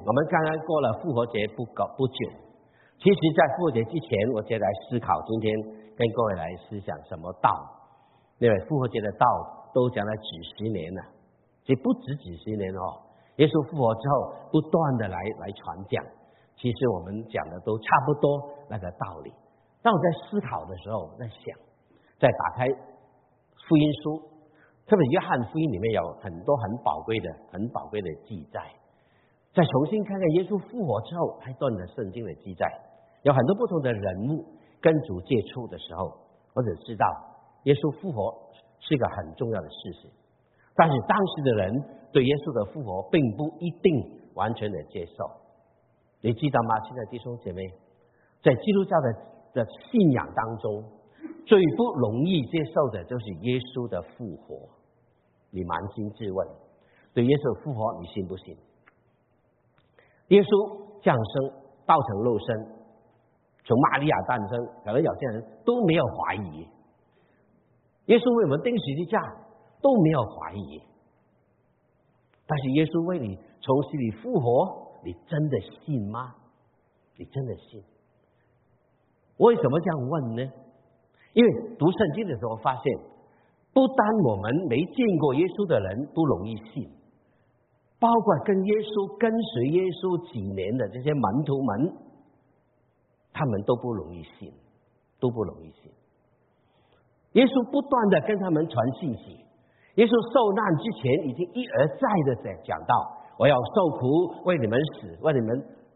我们刚刚过了复活节不久，其实在复活节之前，我就来思考今天跟各位来思想什么道。因为复活节的道都讲了几十年了，其实不止几十年哦。耶稣复活之后，不断的来传讲，其实我们讲的都差不多那个道理。当我在思考的时候，在想，在打开福音书，特别约翰福音里面有很多很宝贵的记载。再重新看看耶稣复活之后还段的圣经的记载，有很多不同的人物跟主接触的时候，我只知道耶稣复活是一个很重要的事实。但是当时的人对耶稣的复活并不一定完全的接受。你知道吗？现在弟兄姐妹，在基督教的信仰当中，最不容易接受的就是耶稣的复活。你扪心自问，对耶稣的复活你信不信？耶稣降生，道成肉身，从玛利亚诞生，可能有些人都没有怀疑。耶稣为我们钉十字架，都没有怀疑。但是耶稣为你从死里复活，你真的信吗？你真的信？为什么这样问呢？因为读圣经的时候发现，不单我们没见过耶稣的人不容易信，包括跟耶稣跟随耶稣几年的这些门徒们，他们都不容易信，都不容易信。耶稣不断的跟他们传信息，耶稣受难之前已经一而再的讲到，我要受苦，为你们死，为你们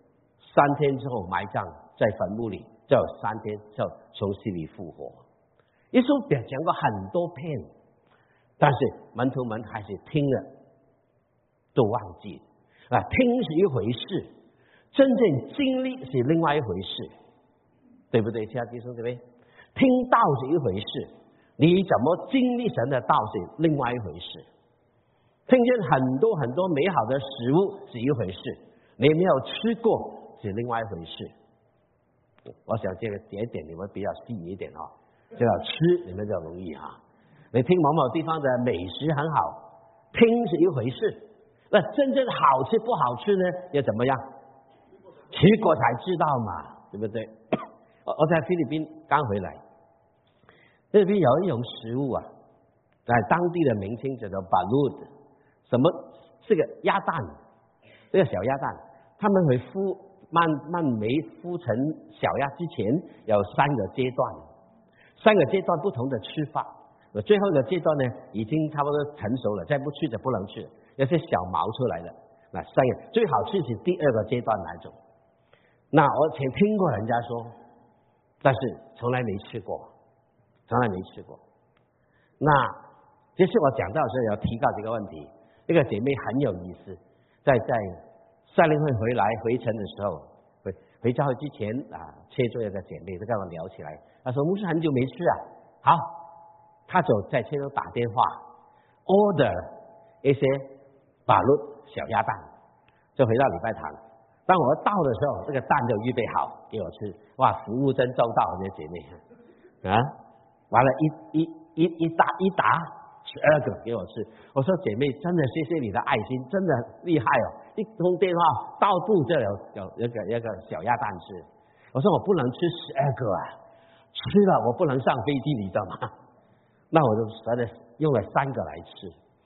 3天之后埋葬在坟墓里，再有3天之后从死里复活。耶稣讲过很多遍，但是门徒们还是听了都忘记了。听是一回事，真正经历是另外一回事，对不对？亲爱的弟兄姊妹，听道是一回事，你怎么经历神的道是另外一回事。听见很多很多美好的食物是一回事，你没有吃过是另外一回事。我想这个点你们比较细一点哦，这要吃你们就容易哈。你听某某地方的美食很好，听是一回事，那真正好吃不好吃呢，要怎么样？吃过才知道嘛，对不对？我在菲律宾刚回来，菲律宾有一种食物啊，在当地的名称叫做 balut， 什么是个鸭蛋，这个小鸭蛋，他们会慢慢孵成小鸭之前有3个阶段，3个阶段不同的吃法。最后一个阶段呢，已经差不多成熟了，再不吃就不能吃，有些小毛出来了。那3个最好吃是第2个阶段那种。那我曾听过人家说，但是从来没吃过，从来没吃过。那这是我讲到的时候要提到这个问题。这个姐妹很有意思，在赛灵会回程的时候，回教会之前切作业的姐妹都跟我聊起来，她说牧师很久没吃啊，好，她就在车上打电话 order 一些balut小鸭蛋，就回到礼拜堂。当我到的时候，这个蛋就预备好给我吃，哇，服务真周到，这些姐妹啊，完了，一打12个给我吃。我说姐妹，真的谢谢你的爱心，真的厉害哦！一通电话到处就有一个小鸭蛋吃。我说我不能吃12个啊，吃了我不能上飞机，你知道吗？那我就用了3个来吃，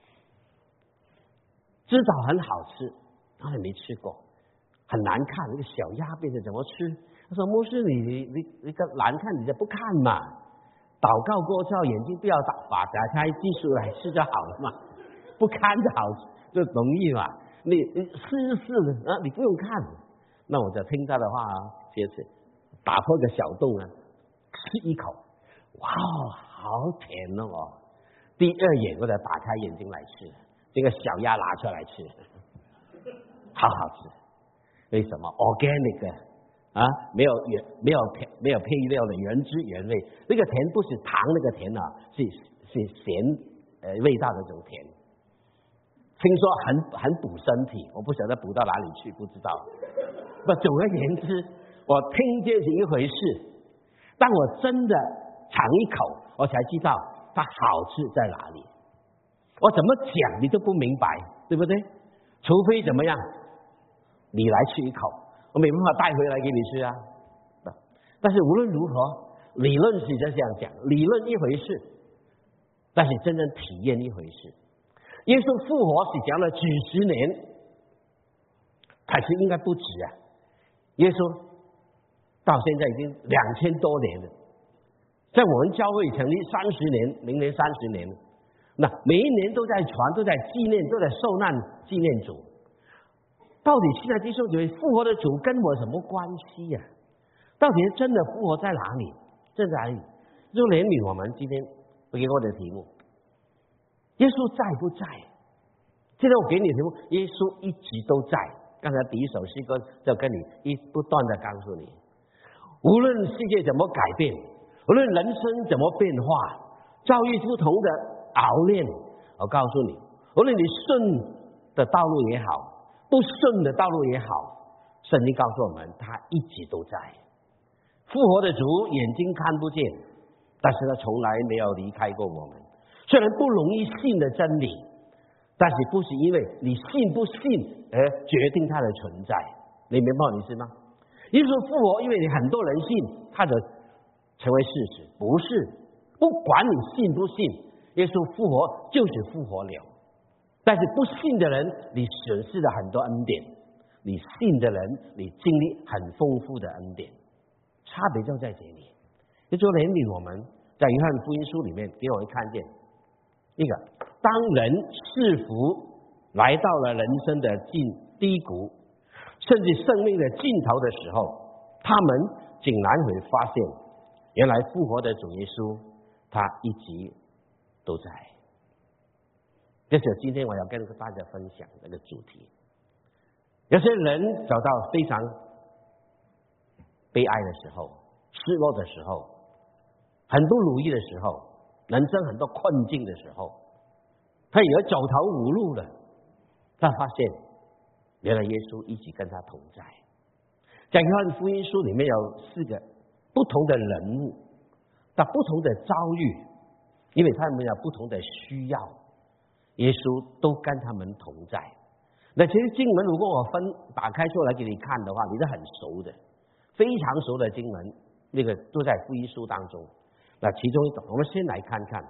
知道很好吃，当然没吃过，很难看，那个小鸭变成怎么吃？他说牧师，你个难看你就不看嘛。祷告过之后，眼睛不要打开，技术来吃就好了嘛，不看就好，就容易嘛。你试啊，你不用看。那我就听他的话接着打破个小洞啊，吃一口，哇，好甜哦！第2眼我就打开眼睛来吃，这个小鸭拿出来吃，好好吃。为什么 ？organic。没有配料的原汁原味，那个甜不是糖那个甜啊，是咸味道的这种甜。听说很补身体，我不晓得补到哪里去，不知道。总而言之，我听见是一回事，当我真的尝一口，我才知道它好吃在哪里。我怎么讲你都不明白，对不对？除非怎么样， 你来吃一口，我没办法带回来给你吃啊。但是无论如何，理论是这样讲，理论一回事，但是真正体验一回事。耶稣复活是讲了几十年，还是应该不止啊？耶稣到现在已经2000多年了，在我们教会成立30年，明年30年了。那每一年都在传，都在纪念，都在受难纪念主。到底现在弟兄姊妹，复活的主跟我什么关系呀？到底真的复活在哪里？在哪里？就连你我们今天我给我的题目，耶稣在不在？现在我给你的题目，耶稣一直都在。刚才第一首诗歌就跟你不断的告诉你，无论世界怎么改变，无论人生怎么变化，遭遇不同的熬炼，我告诉你，无论你顺的道路也好，不顺的道路也好，圣经告诉我们，他一直都在。复活的主眼睛看不见，但是他从来没有离开过我们。虽然不容易信的真理，但是不是因为你信不信而决定它的存在。你明白我意思吗？耶稣复活，因为你很多人信，它就成为事实。不是，不管你信不信，耶稣复活就是复活了。但是不信的人，你损失了很多恩典；你信的人，你经历很丰富的恩典。差别就在这里。也就连你我们在约翰福音书里面给我们看见一个，当人似乎来到了人生的低谷，甚至生命的尽头的时候，他们竟然会发现，原来复活的主耶稣他一直都在。这是今天我要跟大家分享这个主题。有些人走到非常悲哀的时候，失落的时候，很不如意的时候，人生很多困境的时候，他以为走投无路了，他发现原来耶稣一直跟他同在。在约翰福音书里面有4个不同的人物，但不同的遭遇，因为他们有不同的需要，耶稣都跟他们同在。那其实经文如果我打开出来给你看的话，你是很熟的，非常熟的经文，那个都在福音书当中。那其中一种，我们先来看看。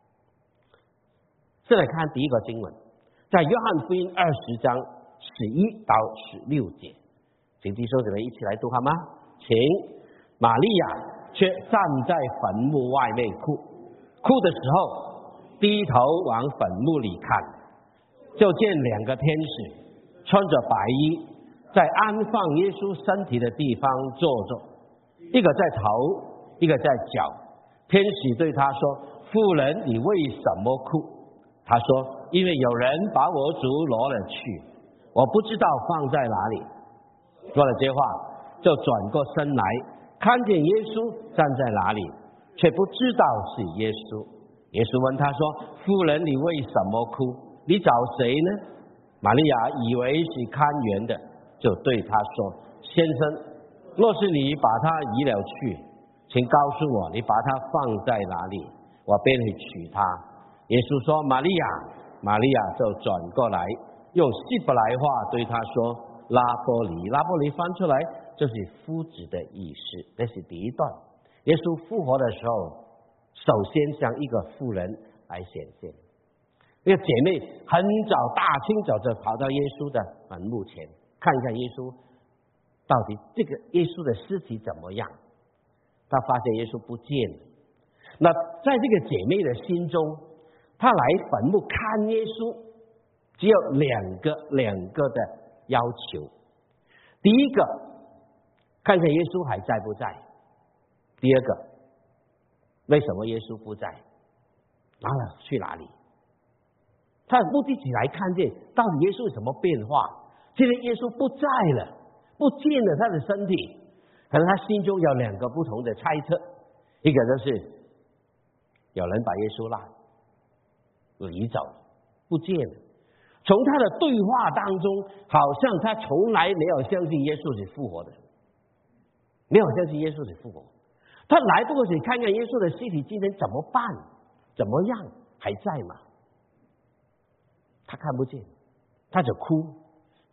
先来看第一个经文，在约翰福音20章11到16节，请弟兄姊妹一起来读好吗？请。玛利亚却站在坟墓外面哭，哭的时候低头往坟墓里看，就见2个天使穿着白衣，在安放耶稣身体的地方坐着，一个在头，一个在脚。天使对他说：“妇人，你为什么哭？”他说：“因为有人把我主挪了去，我不知道放在哪里。”说了这话，就转过身来，看见耶稣站在哪里，却不知道是耶稣。耶稣问他说：“妇人，你为什么哭？你找谁呢？”玛利亚以为是看园的，就对他说：“先生，若是你把他移了去，请告诉我你把他放在哪里，我便会取他。”耶稣说：“玛利亚。”玛利亚就转过来，用希伯来话对他说：“拉波尼。”拉波尼翻出来就是夫子的意思。这是第一段。耶稣复活的时候，首先向一个妇人来显现。那个姐妹很早，大清早就跑到耶稣的坟墓前，看一看耶稣到底这个耶稣的尸体怎么样。她发现耶稣不见了。那在这个姐妹的心中，她来坟墓看耶稣，只有两个的要求。第一个，看看耶稣还在不在；第二个，为什么耶稣不在？拿了去哪里？他的目的只来看见到底耶稣有什么变化。现在耶稣不在了，不见了他的身体，可能他心中有2个不同的猜测。一个就是有人把耶稣移走，不见了。从他的对话当中，好像他从来没有相信耶稣是复活的，没有相信耶稣是复活。他来不过是看看耶稣的尸体今天怎么办，怎么样，还在吗？他看不见，他就哭，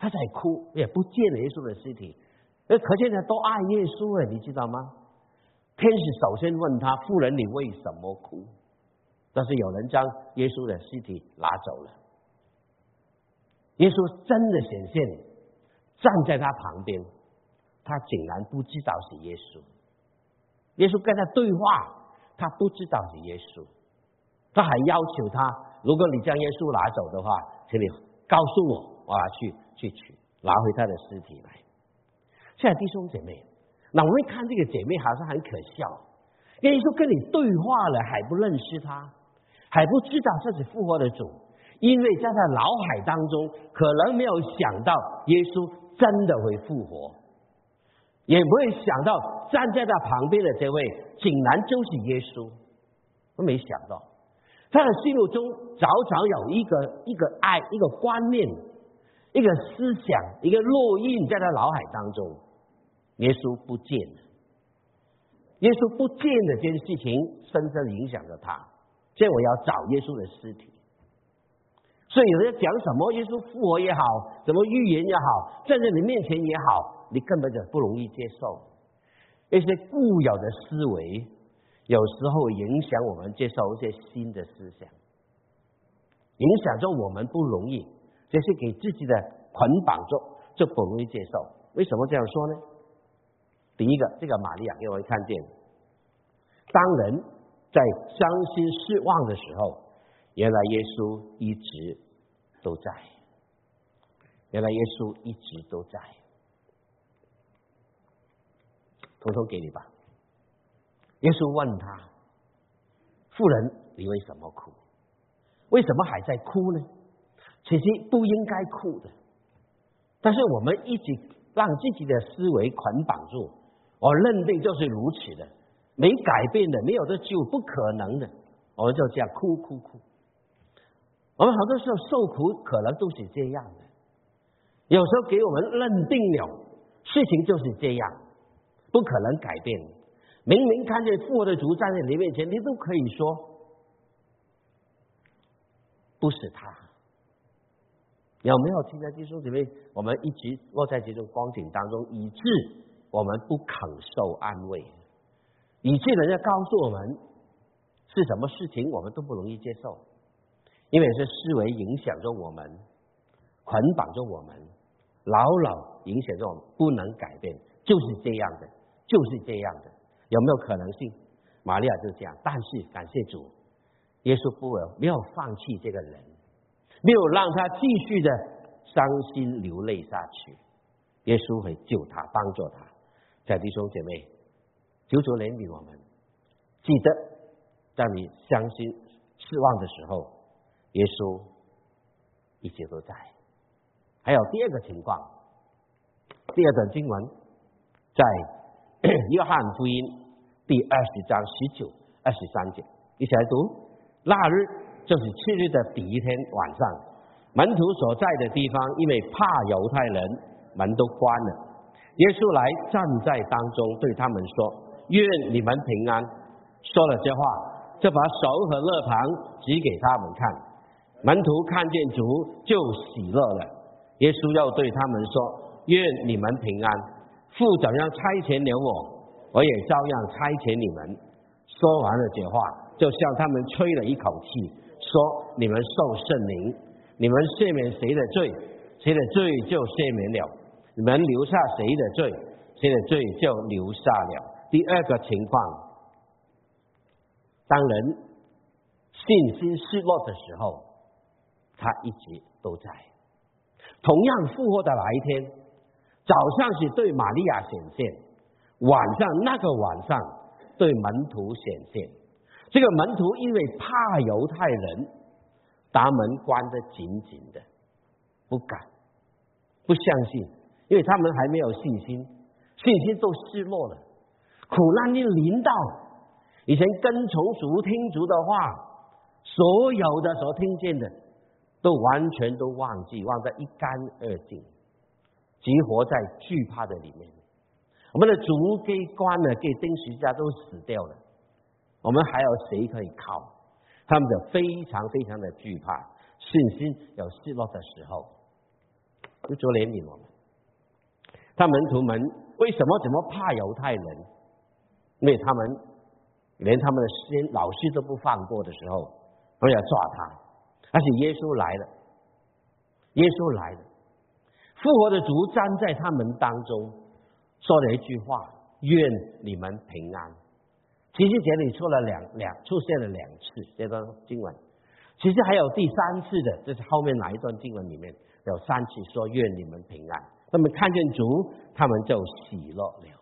他在哭，也不见了耶稣的尸体。可见他都爱耶稣了，你知道吗？天使首先问他：妇人，你为什么哭？但是有人将耶稣的尸体拿走了。耶稣真的显现，站在他旁边，他竟然不知道是耶稣。耶稣跟他对话，他不知道是耶稣。他还要求他：如果你将耶稣拿走的话，请你告诉我，我要去取，拿回他的尸体来。现在弟兄姐妹，那我们看这个姐妹好像很可笑，耶稣跟你对话了，还不认识他，还不知道这是复活的主，因为在他脑海当中可能没有想到耶稣真的会复活，也不会想到站在他旁边的这位竟然就是耶稣。我没想到他的心目中早早有一个爱，一个观念，一个思想，一个烙印在他脑海当中。耶稣不见了，耶稣不见的这件事情深深影响着他。所以我要找耶稣的尸体。所以有人讲什么耶稣复活也好，什么预言也好，站在你面前也好，你根本就不容易接受。一些固有的思维有时候影响我们接受一些新的思想，影响着我们不容易，这是给自己的捆绑着，就不容易接受。为什么这样说呢？第一个，这个玛利亚给我们看见，当人在伤心失望的时候，原来耶稣一直都在，原来耶稣一直都在。统统给你吧。耶稣问他：妇人，你为什么哭？为什么还在哭呢？其实不应该哭的，但是我们一直让自己的思维捆绑住，我认定就是如此的，没改变的，没有的救，不可能的，我们就这样哭。我们好多时候受苦可能都是这样的，有时候给我们认定了事情就是这样，不可能改变。明明看见复活的主站在你面前，你都可以说不是他。有没有听到弟兄姊妹？我们一直落在这种光景当中，以致我们不肯受安慰，以致人家告诉我们是什么事情，我们都不容易接受，因为是思维影响着我们，捆绑着我们，牢牢影响着我们，不能改变，就是这样的，就是这样的。有没有可能性？玛利亚就这样，但是感谢主，耶稣没有放弃这个人，没有让他继续的伤心流泪下去，耶稣会救他，帮助他。在弟兄姐妹，求主怜悯我们，记得当你伤心失望的时候，耶稣一直都在。还有第二个情况，第二段经文在约翰福音第20章19、23节，一起来读。那日就是7日的第一天晚上，门徒所在的地方，因为怕犹太人，门都关了。耶稣来站在当中，对他们说：愿你们平安。说了这话，就把手和肋旁指给他们看。门徒看见主就喜乐了。耶稣又对他们说：愿你们平安。父怎样差遣了我也照样差遣你们。说完了这话，就向他们吹了一口气，说：你们受圣灵，你们赦免谁的罪，谁的罪就赦免了；你们留下谁的罪，谁的罪就留下了。第二个情况，当人信心失落的时候，他一直都在。同样复活的那一天，早上是对玛利亚显现，晚上那个晚上对门徒显现。这个门徒因为怕犹太人，把门关得紧紧的，不敢，不相信，因为他们还没有信心，信心都失落了。苦难一临到，以前跟从主听主的话，所有的所听见的都完全都忘记，忘得一干二净，即活在惧怕的里面。我们的主给关了，给钉十字架都死掉了，我们还有谁可以靠？他们就非常非常的惧怕，信心有失落的时候。 就做怜悯我们。他门徒们为什么这么怕犹太人？因为他们连他们的老师都不放过的时候，都要抓他。而且耶稣来了，耶稣来了，复活的主站在他们当中，说了一句话：愿你们平安。其实这里出现了两次这段经文，其实还有第3次的，这是后面哪一段经文里面有3次说愿你们平安。他们看见主，他们就喜乐了。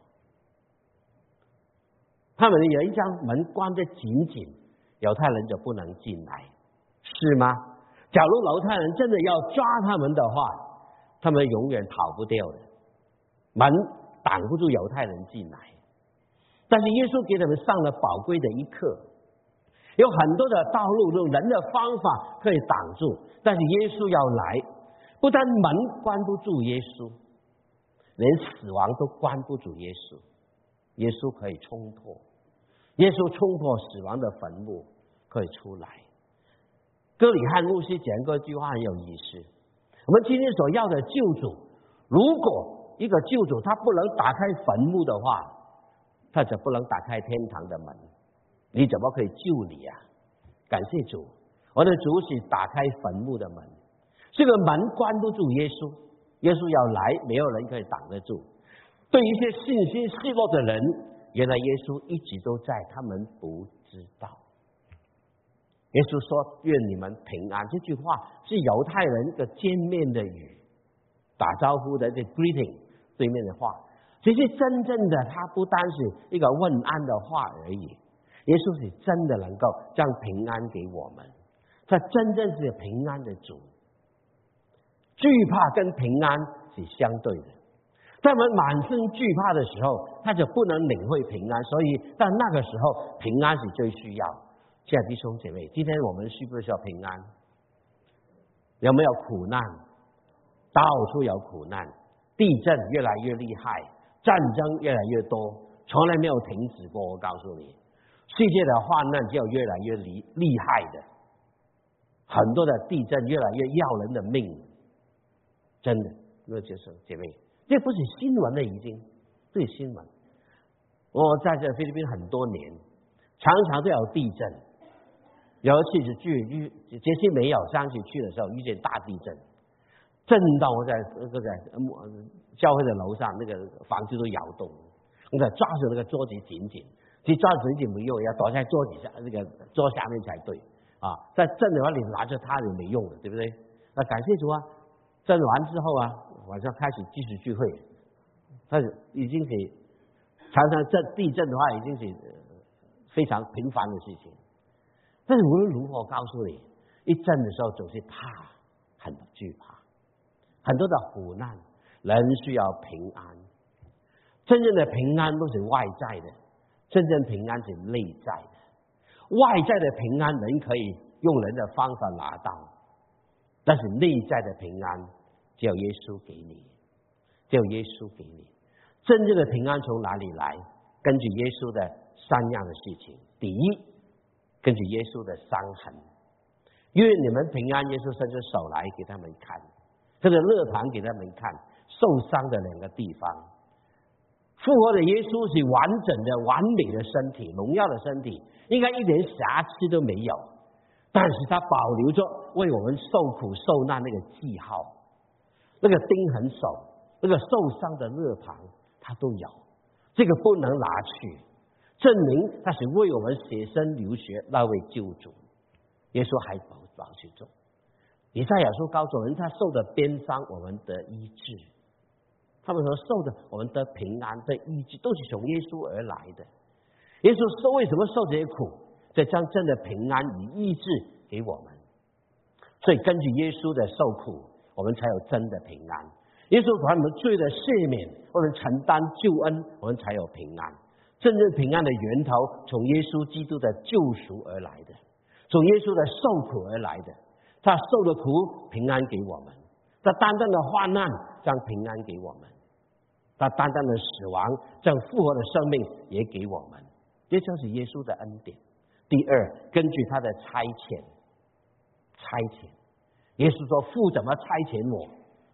他们有一张门关得紧紧，犹太人就不能进来，是吗？假如犹太人真的要抓他们的话，他们永远跑不掉的，门挡不住犹太人进来。但是耶稣给他们上了宝贵的一课，有很多的道路用人的方法可以挡住，但是耶稣要来，不但门关不住耶稣，连死亡都关不住耶稣。耶稣可以冲破，耶稣冲破死亡的坟墓，可以出来。哥里汉牧师讲过一句话很有意思，我们今天所要的救主，如果一个救主他不能打开坟墓的话，他就不能打开天堂的门，你怎么可以救你啊？感谢主，我的主是打开坟墓的门，这个门关不住耶稣，耶稣要来，没有人可以挡得住。对一些信心失落的人，原来耶稣一直都在，他们不知道。耶稣说愿你们平安，这句话是犹太人一个见面的语，打招呼的这 greeting 对面的话。其实真正的他不单是一个问安的话而已，耶稣是真的能够将平安给我们，他真正是平安的主。惧怕跟平安是相对的，在我们满身惧怕的时候，他就不能领会平安，所以在那个时候平安是最需要。亲爱的弟兄姐妹，今天我们需不需要平安？有没有苦难？到处有苦难，地震越来越厉害，战争越来越多，从来没有停止过。我告诉你，世界的患难就越来越厉害的，很多的地震越来越要人的命，真的，那就是姐妹，这不是新闻了，已经这是新闻。我在这菲律宾很多年，常常都有地震。有一次是节气没有上去去的时候，遇见大地震，震到我在教会的楼上，那个房子都摇动，我在抓住那个桌子紧紧，其实抓住紧紧没用，要躲在桌底下那个桌下面才对啊。在震的话，你拿着它也没用的，对不对？那感谢主啊！震完之后啊，晚上开始继续聚会，它已经是常常地震的话，已经是非常频繁的事情。但是无论如何，告诉你，一震的时候总是怕，很惧怕，很多的苦难，人需要平安。真正的平安不是外在的，真正平安是内在的。外在的平安人可以用人的方法拿到，但是内在的平安只有耶稣给你，只有耶稣给你。真正的平安从哪里来？根据耶稣的3样的事情。第一，根据耶稣的伤痕，愿你们平安。耶稣伸出手来给他们看，这个肋旁给他们看受伤的2个地方。复活的耶稣是完整的、完美的身体，荣耀的身体，应该一点瑕疵都没有，但是他保留着为我们受苦受难那个记号，那个钉痕手，那个受伤的肋旁，他都有，这个不能拿去，证明他是为我们舍身流血那位救主。耶稣还保持着。以赛亚书告诉我们，他受的鞭伤，我们得医治。他们所受的，我们得平安的医治，都是从耶稣而来的。耶稣为什么受这些苦？这将真的平安与医治给我们。所以根据耶稣的受苦，我们才有真的平安。耶稣把我们罪的赦免，我们承担救恩，我们才有平安。真正平安的源头，从耶稣基督的救赎而来的，从耶稣的受苦而来的。他受的苦，平安给我们；他担当的患难，将平安给我们；他担当的死亡，将复活的生命也给我们。这就是耶稣的恩典。第二，根据他的差遣，耶稣说：父怎么差遣我，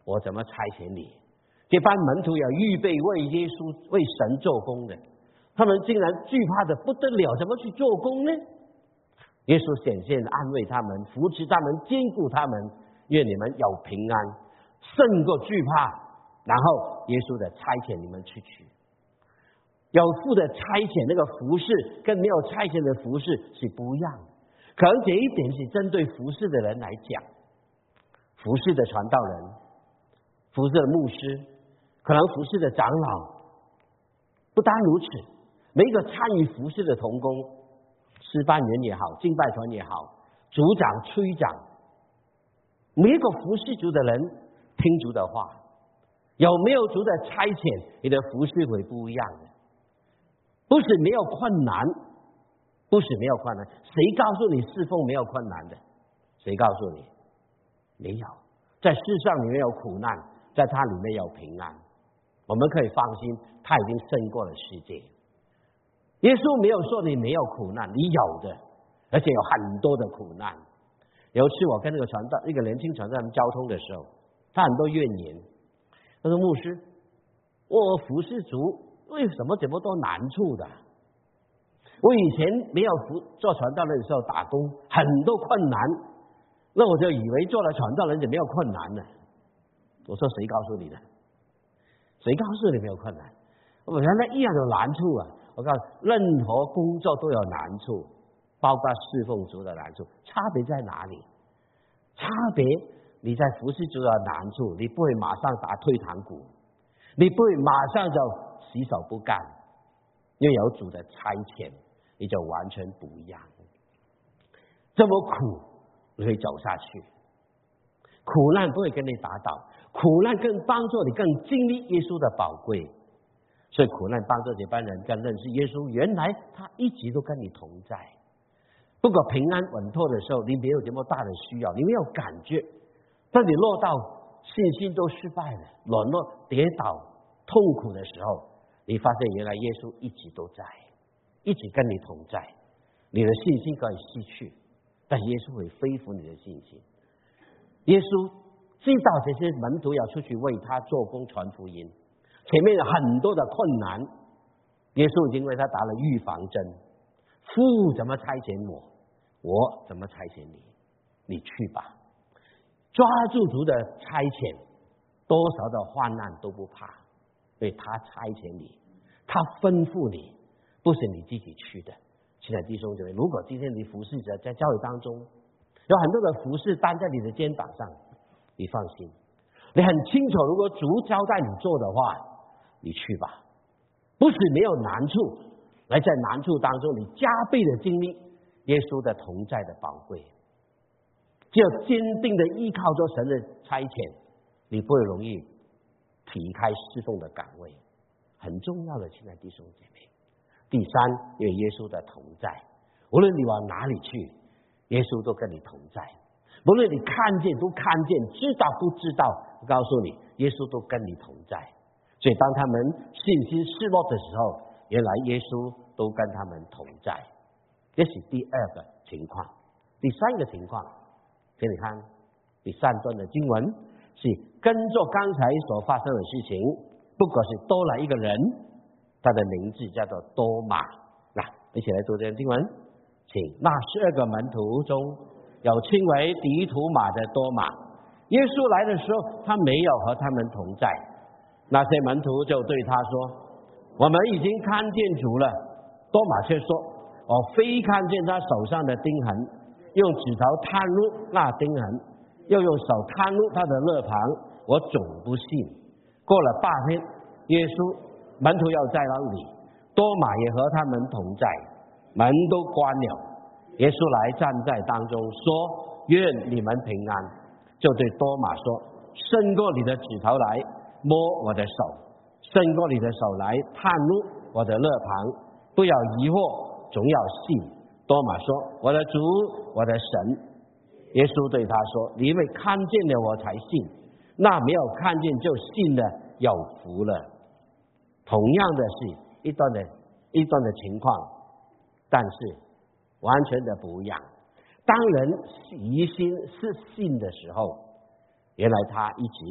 我怎么差遣你？这班门徒要预备为耶稣、为神做工的，他们竟然惧怕的不得了，怎么去做工呢？耶稣显现安慰他们，扶持他们，坚固他们，愿你们有平安，胜过惧怕。然后耶稣的差遣你们出去。有父的差遣，那个服侍跟没有差遣的服侍是不一样的。可能这一点是针对服侍的人来讲，服侍的传道人，服侍的牧师，可能服侍的长老。不单如此，每一个参与服侍的同工，诗班员也好，敬拜团也好，组长、区长，每一个服侍主的人听主的话，有没有主的差遣，你的服侍会不一样的。不是没有困难，不是没有困难，谁告诉你侍奉没有困难的？谁告诉你？没有，在世上里面有苦难，在它里面有平安，我们可以放心，他已经胜过了世界。耶稣没有说你没有苦难，你有的，而且有很多的苦难。有一次我跟那个传道，一个年轻传道人交通的时候，他很多怨言，他说牧师，我服侍主为什么这么多难处的？我以前没有做传道人的时候打工，很多困难，那我就以为做了传道人就没有困难了。我说谁告诉你的？谁告诉你没有困难？我原来一样有难处啊！我告诉你，任何工作都有难处，包括侍奉主的难处，差别在哪里？差别你在服侍主的难处，你不会马上打退堂鼓，你不会马上就洗手不干，因为有主的差遣，你就完全不一样。这么苦，你会走下去。苦难不会跟你打倒，苦难更帮助你更经历耶稣的宝贵。所以苦难帮助这班人更认识耶稣，原来他一直都跟你同在。不过平安稳妥的时候，你没有这么大的需要，你没有感觉。当你落到信心都失败了，软弱跌倒痛苦的时候，你发现原来耶稣一直都在，一直跟你同在。你的信心可以失去，但耶稣会恢复你的信心。耶稣知道这些门徒要出去为他做工传福音，前面有很多的困难，耶稣已经为他打了预防针。父怎么差遣我，我怎么差遣你，你去吧。抓住主的差遣，多少的患难都不怕，因为他差遣你，他吩咐你，不是你自己去的。亲爱的弟兄姐妹，如果今天你服侍者在教会当中有很多的服侍担在你的肩膀上，你放心，你很清楚，如果主交代你做的话，你去吧。不是没有难处，而在难处当中，你加倍的经历耶稣的同在的宝贵。只有坚定的依靠着神的差遣，你不会容易离开侍奉的岗位。很重要的，亲爱的弟兄姐妹。第三，有耶稣的同在，无论你往哪里去，耶稣都跟你同在。无论你看见不看见，知道不知道，我告诉你，耶稣都跟你同在。所以当他们信心失落的时候，原来耶稣都跟他们同在。这是第二个情况。第三个情况，给你看第三段的经文，是跟着刚才所发生的事情，不过是多了一个人，他的名字叫做多马。来，一起来读这段经文，请。那12个门徒中有称为迪图马的多马，耶稣来的时候，他没有和他们同在。那些门徒就对他说：我们已经看见主了。多马却说：我非看见他手上的钉痕，用指头探入那钉痕，又用手探入他的肋旁，我总不信。过了8天，耶稣门徒要在那里，多马也和他们同在，门都关了。耶稣来站在当中说：愿你们平安。就对多马说：伸过你的指头来摸我的手，伸过你的手来探入我的肋旁，不要疑惑，总要信。多马说：我的主，我的神。耶稣对他说：你因为看见了我才信，那没有看见就信了，有福了。同样的是一段的情况，但是完全的不一样。当人疑心是信的时候，原来他一直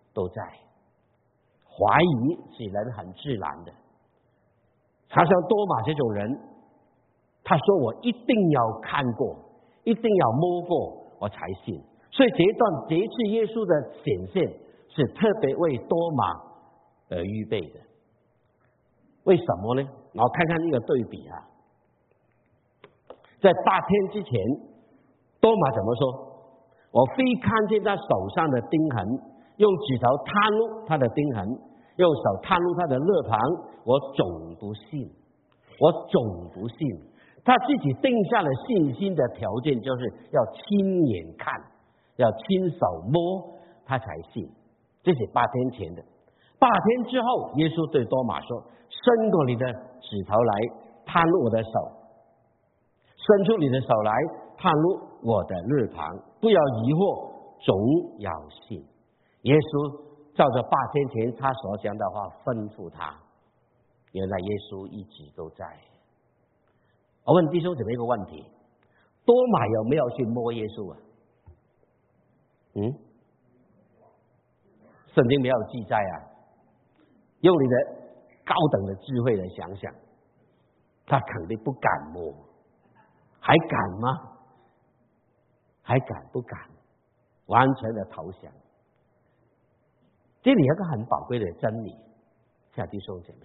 都在。怀疑是人很自然的，常常多马这种人，他说我一定要看过，一定要摸过我才信。所以这一次耶稣的显现是特别为多马而预备的。为什么呢？我看看一个对比啊，在8天之前，多马怎么说？我非看见他手上的钉痕，用指头探入他的钉痕，用手探入他的肋旁，我总不信，我总不信。他自己定下了信心的条件，就是要亲眼看，要亲手摸，他才信。这是8天前的。8天之后，耶稣对多马说：“伸过你的指头来，探入我的手；伸出你的手来，探入我的肋旁。不要疑惑，总要信。”耶稣照着8天前他所讲的话吩咐他。原来耶稣一直都在。我问弟兄姊妹一个问题：多马有没有去摸耶稣啊？圣经没有记载啊。用你的高等的智慧来想想，他肯定不敢摸，还敢吗？还敢不敢？完全的投降。这里有一个很宝贵的真理，亲爱的弟兄姐妹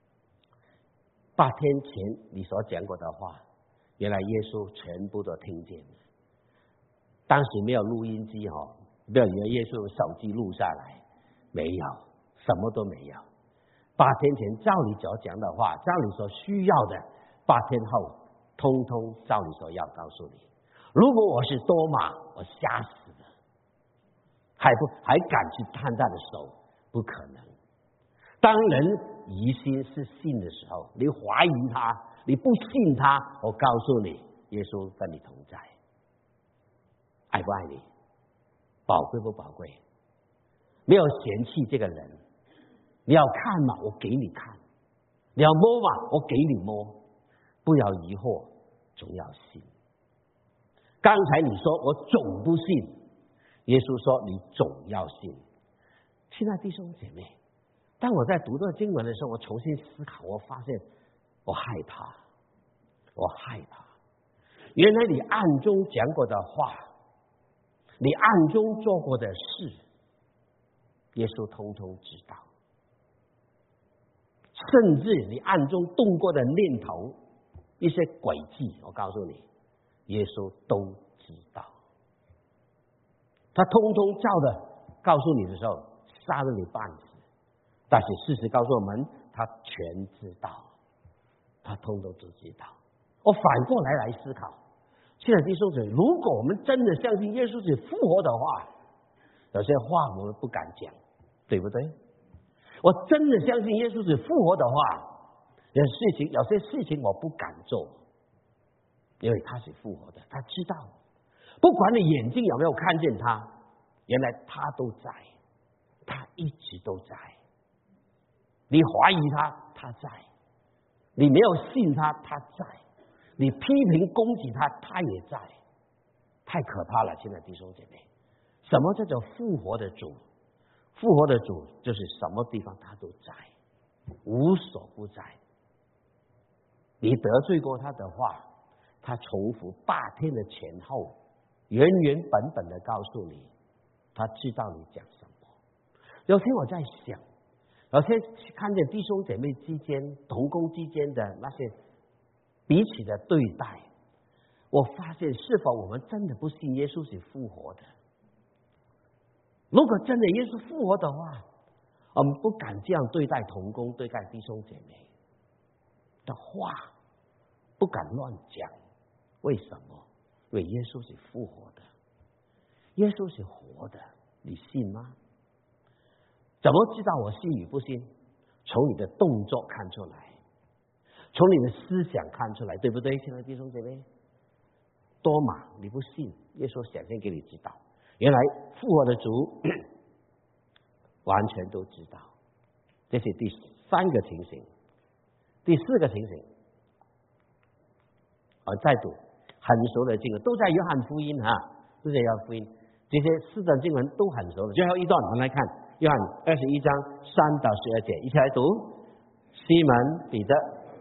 ，8天前你所讲过的话，原来耶稣全部都听见了。当时没有录音机哦，不要以为耶稣手机录下来，没有，什么都没有。8天前照你所讲的话，照你所需要的，8天后通通照你所要告诉你。如果我是多马，我吓死了，还敢去探他的手？不可能。当人疑心是信的时候，你怀疑他，你不信他，我告诉你，耶稣跟你同在。爱不爱你？宝贵不宝贵？没有嫌弃这个人。你要看嘛，我给你看；你要摸嘛，我给你摸。不要疑惑，总要信。刚才你说我总不信，耶稣说你总要信。亲爱的弟兄姐妹，当我在读这个经文的时候，我重新思考，我发现我害怕，我害怕。原来你暗中讲过的话，你暗中做过的事，耶稣通通知道。甚至你暗中动过的念头，一些诡计，我告诉你，耶稣都知道。他通通照着告诉你的时候，杀了你半死。但是事实告诉我们，他全知道，他通通都知道。我反过来思考，亲爱的弟兄姊妹，如果我们真的相信耶稣是复活的话，有些话我们不敢讲，对不对？我真的相信耶稣是复活的话，有些事情我不敢做，因为他是复活的，他知道。不管你眼睛有没有看见他，原来他都在，他一直都在。你怀疑他，他在；你没有信他，他在；你批评攻击他，他也在。太可怕了，亲爱的弟兄姐妹！什么叫做复活的主？复活的主就是什么地方他都在，无所不在。你得罪过他的话，他重复8天的前后，原原本本的告诉你，他知道你讲什么。有天我在想，有天看见弟兄姐妹之间、同工之间的那些彼此的对待，我发现是否我们真的不信耶稣是复活的？如果真的耶稣复活的话，我们不敢这样对待同工、对待弟兄姐妹的话，不敢乱讲。为什么？因为耶稣是复活的，耶稣是活的，你信吗？怎么知道我信与不信？从你的动作看出来，从你的思想看出来，对不对？亲爱的弟兄姐妹，多马你不信，耶稣显现给你知道。原来复活的主完全都知道。这是第3个情形。第4个情形，我再读很熟的经文，都在约翰福音啊，都在约翰福音，这些4段经文都很熟的。最后一段我们来看约翰21章3到12节，一起来读。西门彼得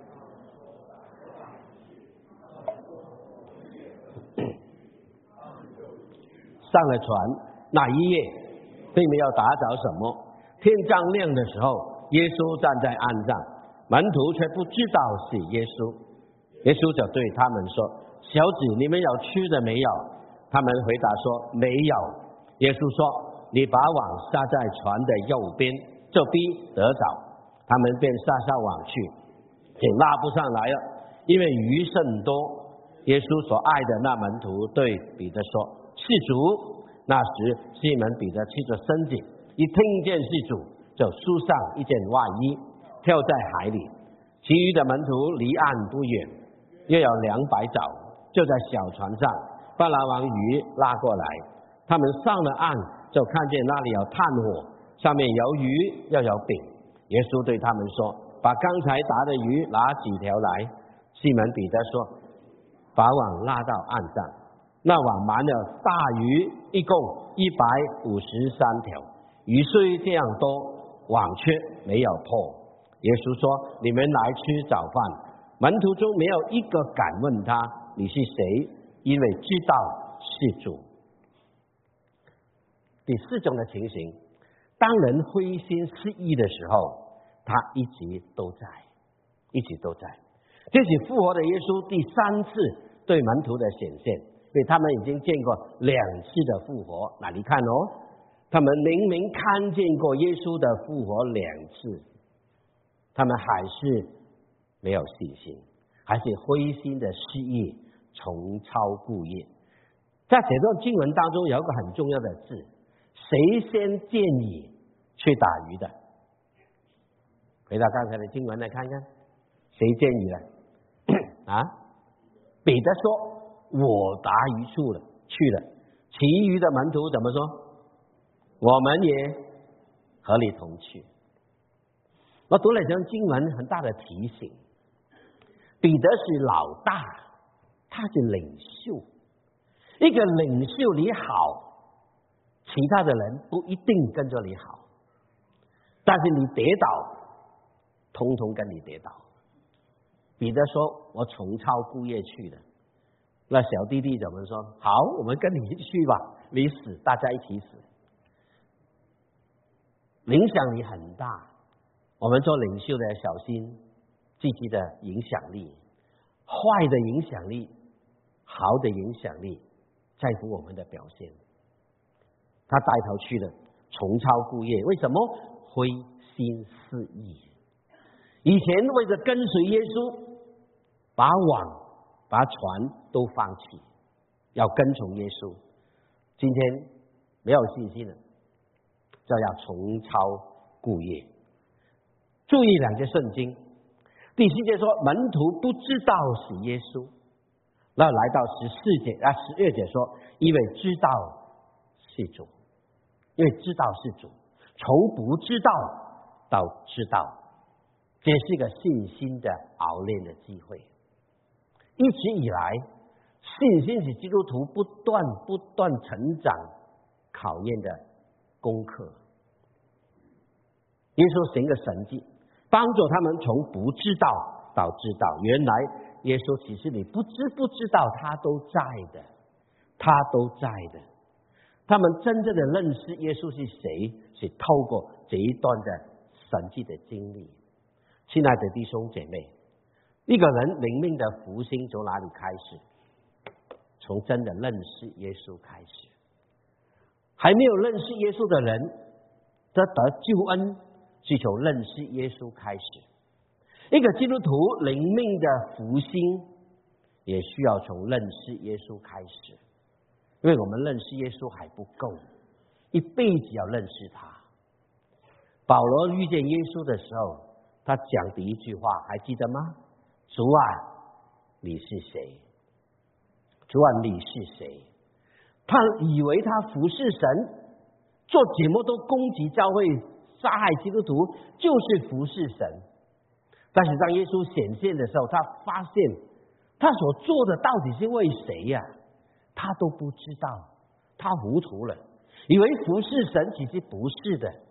上了船，那一夜并没有打着什么。天将亮的时候，耶稣站在岸上，门徒却不知道是耶稣。耶稣就对他们说：小子，你们有吃的没有？他们回答说：没有。耶稣说：你把网撒在船的右边，就必得着。他们便撒上网去，也拉不上来了，因为鱼甚多。耶稣所爱的那门徒对彼得说：是主。那时西门彼得气着身子，一听见是主，就束上一件外衣，跳在海里。其余的门徒离岸不远，约有200肘，就在小船上把那网鱼拉过来。他们上了岸，就看见那里有炭火，上面有鱼又有饼。耶稣对他们说：把刚才打的鱼拿几条来。西门彼得说：把网拉到岸上。那网满了大鱼，一共153条。鱼虽这样多，网却没有破。耶稣说：你们来吃早饭。门徒中没有一个敢问他你是谁，因为知道是主。第4种的情形，当人灰心失意的时候，他一直都在。这是复活的耶稣第3次对门徒的显现，因为他们已经见过2次的复活。那你看他们明明看见过耶稣的复活2次，他们还是没有信心，还是灰心的失意，重操故业。在这段经文当中有一个很重要的字，谁先建议去打鱼的？回到刚才的经文来看看，谁建议的？彼得说：我打鱼去了。其余的门徒怎么说？我们也和你同去。我读了这段经文，很大的提醒，彼得是老大，他是领袖。一个领袖你好，其他的人不一定跟着你好，但是你跌倒，通通跟你跌倒。彼得说：我重操故业去了。那小弟弟怎么说？好，我们跟你去吧，你死大家一起死。影响力很大，我们做领袖的要小心自己的影响力，坏的影响力，好的影响力，在乎我们的表现。他带头去了，重操故业。为什么？灰心失意。以前为了跟随耶稣，把网把船都放弃，要跟从耶稣。今天没有信心了，就要重操故业。注意2节圣经，第4节说门徒不知道是耶稣，那来到12节说，因为知道是主，因为知道是主，从不知道到知道，这是一个信心的熬炼的机会。一直以来，信心是基督徒不断成长考验的功课。耶稣行个神迹，帮助他们从不知道到知道。原来耶稣其实你不知道他都在的，他们真正的认识耶稣是谁，是透过这一段的神迹的经历。亲爱的弟兄姐妹，一个人灵命的复兴从哪里开始？从真的认识耶稣开始。还没有认识耶稣的人得救恩，是从认识耶稣开始。一个基督徒灵命的复兴，也需要从认识耶稣开始。因为我们认识耶稣还不够，一辈子要认识他。保罗遇见耶稣的时候，他讲的一句话还记得吗？主啊，你是谁？主啊，你是谁？他以为他服侍神，做这么多攻击教会、杀害基督徒，就是服侍神。但是当耶稣显现的时候，他发现他所做的到底是为谁呀？他都不知道，他糊涂了，以为服侍神，其实不是的。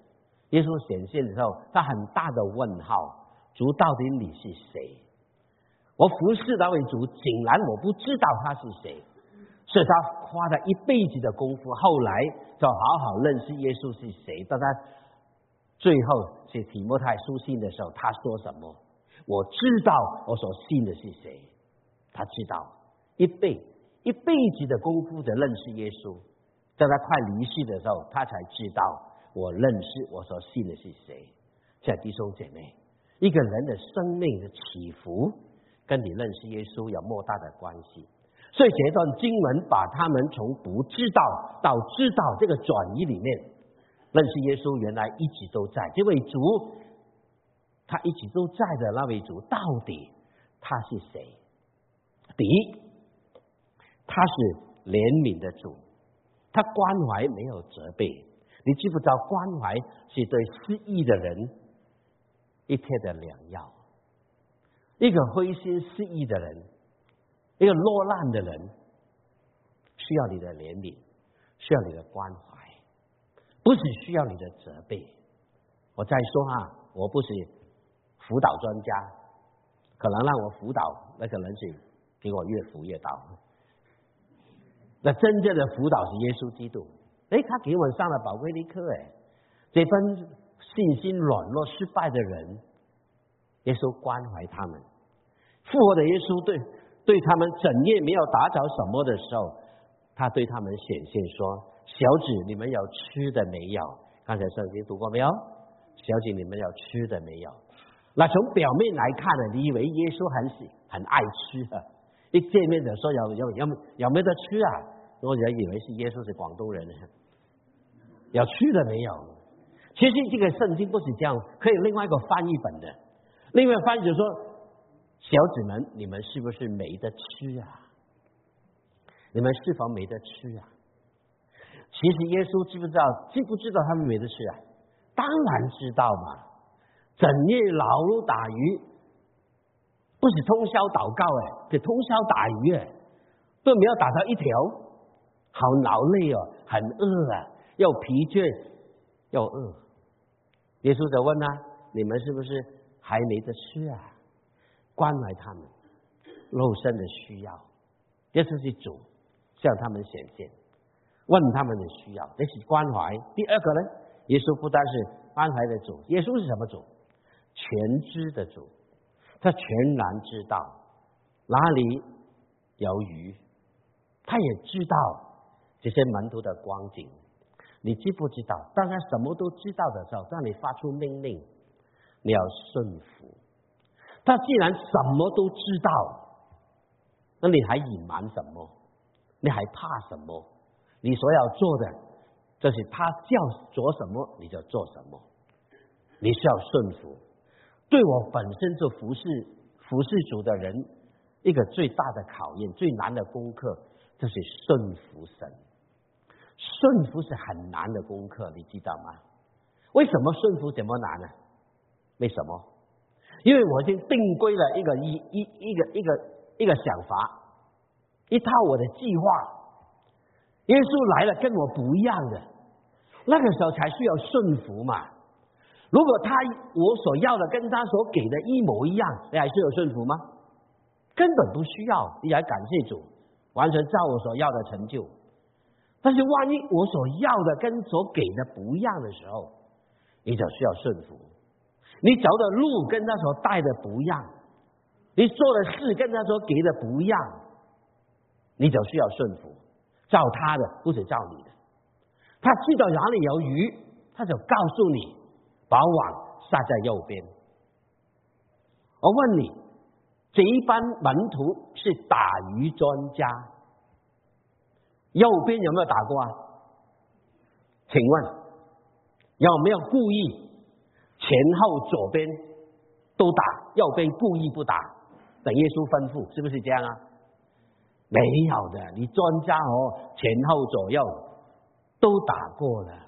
耶稣显现的时候，他很大的问号：主到底你是谁？我服侍那位主，竟然我不知道他是谁。所以他花了一辈子的功夫，后来就好好认识耶稣是谁。当他最后写提摩太书信的时候，他说什么？我知道我所信的是谁。他知道一辈子的功夫的认识耶稣，在他快离世的时候，他才知道我认识我所信的是谁。亲爱的弟兄姐妹，一个人的生命的起伏跟你认识耶稣有莫大的关系。所以这段经文把他们从不知道到知道这个转移里面，认识耶稣原来一直都在。这位主，他一直都在的那位主，到底他是谁？第一，他是怜悯的主，他关怀没有责备。你知不知道关怀是对失意的人一片的良药？一个灰心失意的人，一个落难的人，需要你的怜悯，需要你的关怀，不是需要你的责备。我再说我不是辅导专家，可能让我辅导那个人是给我越辅越倒。那真正的辅导是耶稣基督。他给我们上了宝贵的课。这份信心软弱失败的人，耶稣关怀他们。复活的耶稣对他们整夜没有打着什么的时候，他对他们显现说：小子，你们有吃的没有？刚才圣经读过没有？小子，你们有吃的没有？那从表面来看呢，你以为耶稣很爱吃一见面的说有没有得吃啊？我也以为是耶稣是广东人，有吃的没有？其实这个圣经不是这样，可以另外一个翻译本的，另外翻译就说：小子们，你们是不是没得吃啊？你们是否没得吃啊？其实耶稣知不知道他们没得吃啊？当然知道嘛！整夜劳碌打鱼，不是通宵祷告是通宵打鱼都没有打到一条，好劳累很饿又疲倦又饿。耶稣就问你们是不是还没得吃啊？关怀他们肉身的需要，耶稣是主，向他们显现，问他们的需要，这是关怀。第二个呢，耶稣不单是关怀的主，耶稣是什么主？全知的主，他全然知道哪里有鱼，他也知道这些门徒的光景。你知不知道？当他什么都知道的时候，当你发出命令，你要顺服。他既然什么都知道，那你还隐瞒什么？你还怕什么？你所要做的，就是他叫做什么你就做什么，你需要顺服。对我本身做服侍主的人，一个最大的考验、最难的功课，就是顺服神。顺服是很难的功课，你知道吗？为什么顺服这么难呢？为什么？因为我已经定规了一个想法，一套我的计划。耶稣来了跟我不一样的，那个时候才需要顺服嘛。如果我所要的跟他所给的一模一样，你还需要顺服吗？根本不需要，你还感谢主，完全照我所要的成就。但是万一我所要的跟所给的不一样的时候，你就需要顺服。你走的路跟他所带的不一样，你做的事跟他所给的不一样，你就需要顺服，照他的，不是照你的。他知道哪里有鱼，他就告诉你，把网撒在右边。我问你，这一班门徒是打鱼专家，右边有没有打过啊？请问有没有故意前后左边都打，右边故意不打？等耶稣吩咐，是不是这样啊？没有的，你专家前后左右都打过了，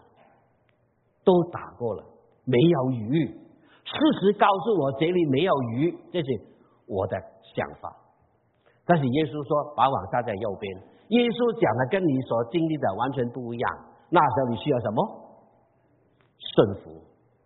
没有鱼。事实告诉我这里没有鱼，这是我的想法。但是耶稣说把网撒在右边，耶稣讲的跟你所经历的完全不一样。那时候你需要什么？顺服。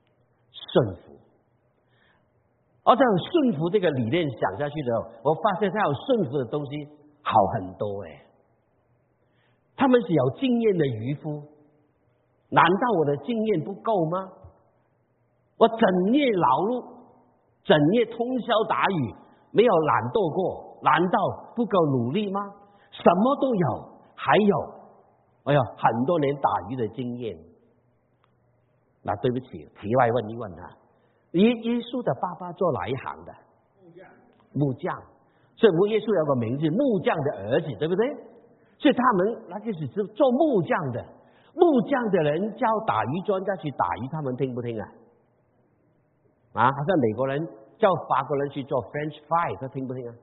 顺服。而这样顺服这个理念想下去的时候，我发现这样顺服的东西好很多哎。他们是有经验的渔夫，难道我的经验不够吗？我整夜劳碌，整夜通宵达语，没有懒惰过，难道不够努力吗？什么都有，还有，很多年打鱼的经验。那对不起，题外问一问他，耶稣的爸爸做哪一行的？木匠。所以耶稣有个名字，木匠的儿子，对不对？所以他们那就是做木匠的，木匠的人教打鱼专家去打鱼，他们听不听啊？好像美国人叫法国人去做 French fry， 他听不听啊？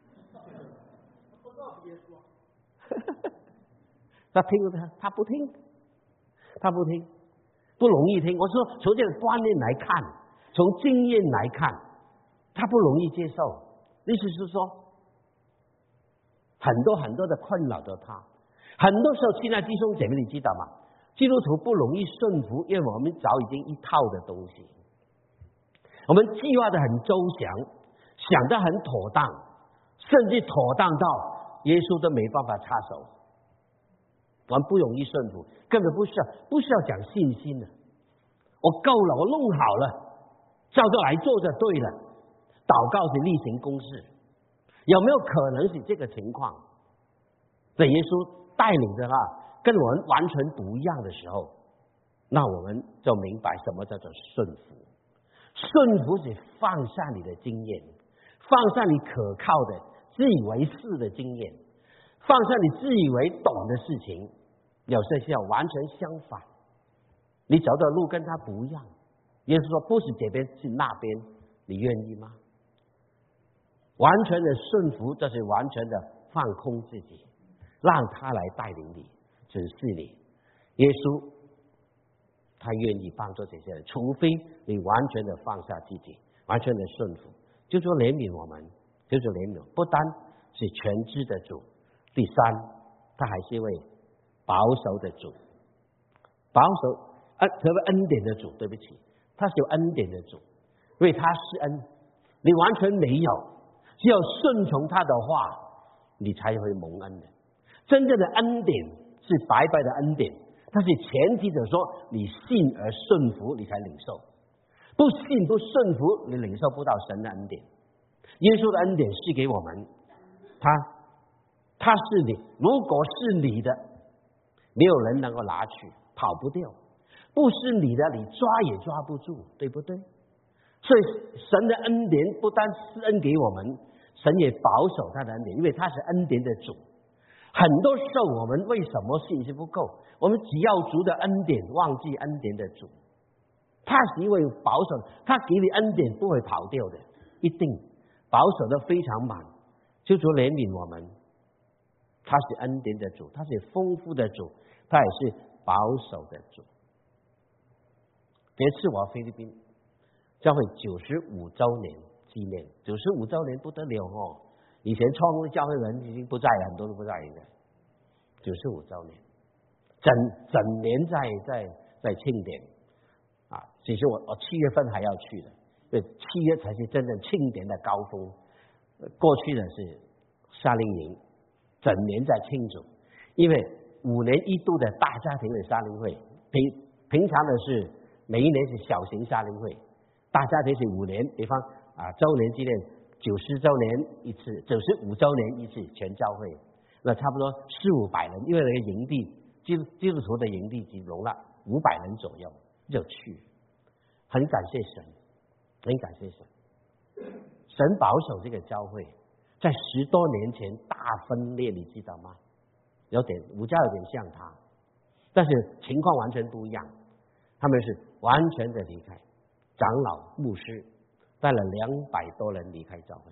他听不听？他不听，他不听，不容易听。我说从这个观念来看，从经验来看，他不容易接受。意思是说，很多的困扰着他。很多时候，亲爱弟兄姐妹，你知道吗？基督徒不容易顺服，因为我们早已经一套的东西，我们计划的很周详，想得很妥当，甚至妥当到耶稣都没办法插手。我们不容易顺服，根本不需要讲信心的。我够了，我弄好了，照着来做就对了。祷告是例行公事，有没有可能是这个情况？在耶稣带领着跟我们完全不一样的时候，那我们就明白什么叫做顺服。顺服是放下你的经验，放下你可靠的自以为是的经验，放下你自以为懂的事情。有些时候完全相反，你走的路跟他不一样。耶稣说不是这边是那边，你愿意吗？完全的顺服就是完全的放空自己，让他来带领你，指示你。耶稣他愿意帮助这些人，除非你完全的放下自己，完全的顺服，就说怜悯我们，就说怜悯，不单是全知的主，第三，他还是一位保守的主，保守特别恩典的主，对不起，他是有恩典的主，因为他是恩，你完全没有，只有顺从他的话，你才会蒙恩的。真正的恩典是白白的恩典，但是前提者说你信而顺服，你才领受。不信不顺服，你领受不到神的恩典。耶稣的恩典是给我们，他是你，如果是你的，没有人能够拿去，跑不掉。不是你的，你抓也抓不住，对不对？所以神的恩典不单施恩给我们，神也保守他的恩典，因为他是恩典的主。很多时候我们为什么信心不够？我们只要主的恩典，忘记恩典的主。他是一位保守，他给你恩典不会跑掉的，一定保守的非常满。求主怜悯我们，他是恩典的主，他是丰富的主，他也是保守的主。这次我菲律宾教会95周年纪念，95周年不得了哦！以前创会教会人已经不在了，很多都不在了。95周年，整年在庆典啊！其实我7月份还要去的，因为7月才是真正庆典的高峰。过去的是夏令营，整年在庆祝，因为5年1度的大家庭的夏令会，平常的是每一年是小型夏令会，大家庭是5年，比方周年纪念90周年一次，95周年一次，全教会，那差不多400-500人，因为那个营地基督徒的营地只容纳500人左右，就去，很感谢神，很感谢神，神保守这个教会，在10多年前大分裂，你知道吗？五家有点像他，但是情况完全不一样，他们是完全的离开，长老牧师带了200多人离开教会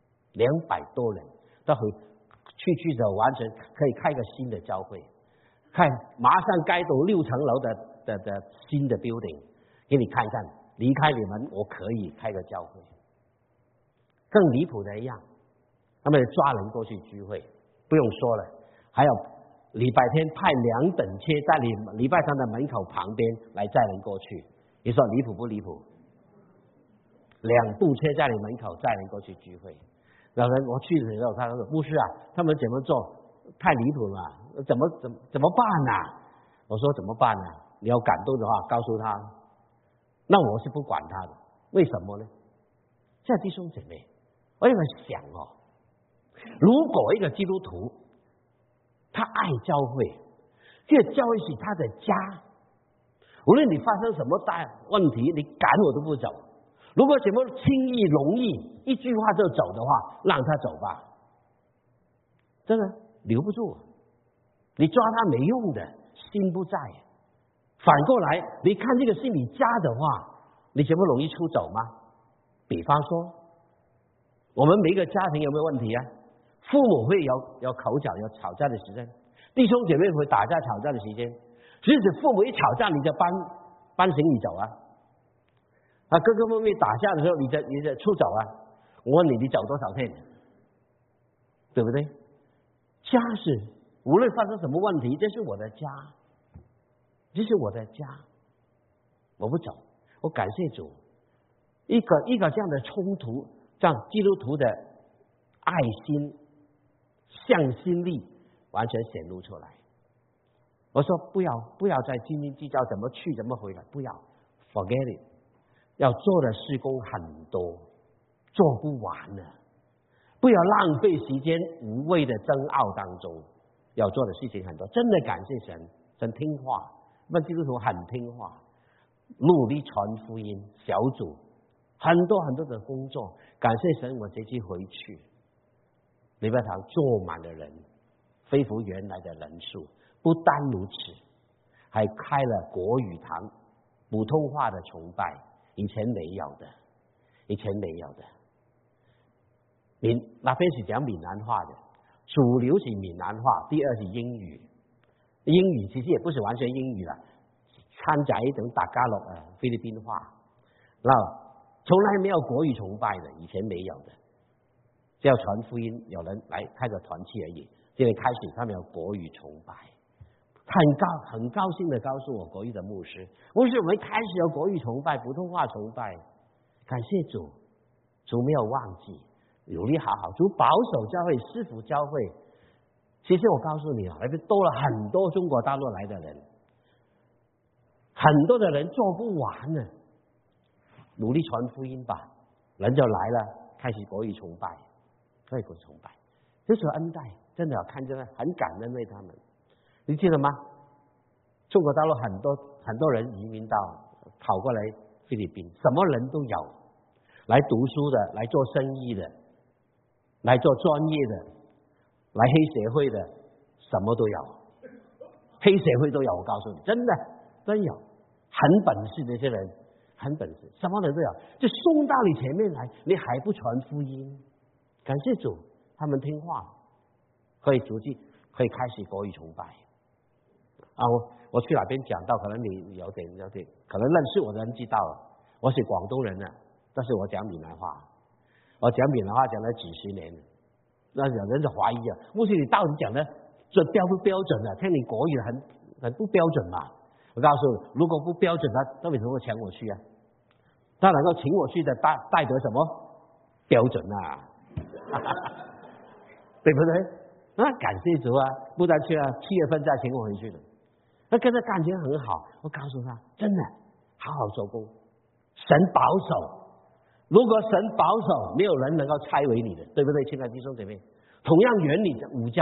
，200多人，到回去之后完全可以开个新的教会，马上盖栋6层楼的新的 building， 给你看看，离开你们我可以开个教会。更离谱的一样，他们抓人过去聚会，不用说了，还有礼拜天派2等车在你礼拜堂的门口旁边来载人过去，你说离谱不离谱？ 2部车在你门口载人过去聚会。然后我去的时候，他说牧师啊，他们怎么做太离谱了，怎么办啊？我说怎么办啊？你要感动的话，告诉他。那我是不管他的，为什么呢？这弟兄姐妹，我有在想哦，如果一个基督徒他爱教会，这个教会是他的家，无论你发生什么大问题，你赶我都不走。如果什么轻易容易一句话就走的话，让他走吧，真的留不住，你抓他没用的，心不在。反过来，你看这个是你家的话，你怎么容易出走吗？比方说，我们每一个家庭有没有问题啊？父母会有口角、有吵架的时间，弟兄姐妹会打架吵架的时间。即使父母一吵架，你就搬行李走啊！哥哥妹妹打架的时候，你就出走啊！我问你，你走多少天？对不对？家是无论发生什么问题，这是我的家，这是我的家，我不走。我感谢主，一个这样的冲突，让基督徒的爱心、向心力完全显露出来。我说不要再斤斤计较怎么去怎么回来，不要 forget it。要做的事工很多，做不完的，不要浪费时间无谓的争拗当中。要做的事情很多，真的感谢神，真听话。我们基督徒很听话，努力传福音，小组很多很多的工作。感谢神，我这次回去，礼拜堂坐满的人，恢复原来的人数。不单如此，还开了国语堂，普通话的崇拜。以前没有的。那边是讲闽南话的，主流是闽南话，第二是英语。英语其实也不是完全英语了，掺杂一种大家乐菲律宾话。那从来没有国语崇拜的，以前没有的，只要传福音，有人来开个团契而已。现在开始他们有国语崇拜，很高兴的告诉我国语的牧师，我们开始有国语崇拜、普通话崇拜，感谢主，主没有忘记，努力好好，主保守教会、师傅教会。其实我告诉你啊，那边多了很多中国大陆来的人，很多的人做不完呢，努力传福音吧，人就来了，开始国语崇拜，国语崇拜，这是恩待，真的要看见了，很感恩为他们。你记得吗？中国大陆很多人移民到跑过来菲律宾，什么人都有，来读书的，来做生意的，来做专业的，来黑社会的，什么都有，黑社会都有。我告诉你，真的真有，很本事的这些人，很本事，什么人都有，就送到你前面来，你还不传福音？感谢主，他们听话，可以开始国语崇拜。我去哪边讲到，可能你有点，可能认识我的人知道了，我是广东人啊，但是我讲闽南话，我讲闽南话讲了几十年，那有人就怀疑啊，牧师你到底讲的这标不标准啊？听你国语很不标准嘛？我告诉你，如果不标准，他为什么会请我去啊？他能够请我去的带得什么标准啊？对不对？那感谢主啊，不然去了7月份再请我回去的。那跟他感情很好，我告诉他，真的好好做工，神保守。如果神保守，没有人能够拆毁你的，对不对，亲爱的弟兄姐妹？同样原理的五家，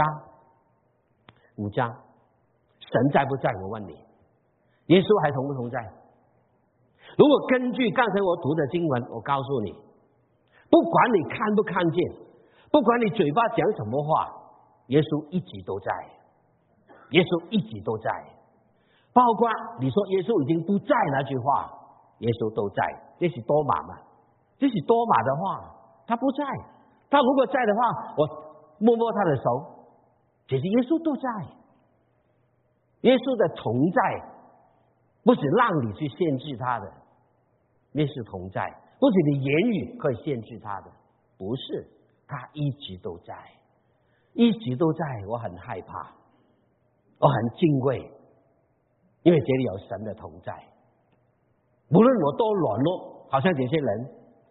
神在不在？我问你，耶稣还同不同在？如果根据刚才我读的经文，我告诉你，不管你看不看见，不管你嘴巴讲什么话，耶稣一直都在，耶稣一直都在。包括你说耶稣已经不在那句话，耶稣都在，这是多马嘛？这是多马的话，他不在。他如果在的话，我摸摸他的手，其实耶稣都在。耶稣的同在不是让你去限制他的，耶稣同在不是你言语可以限制他的，不是，他一直都在，一直都在。我很害怕，我很敬畏，因为这里有神的同在。无论我多软弱，好像这些人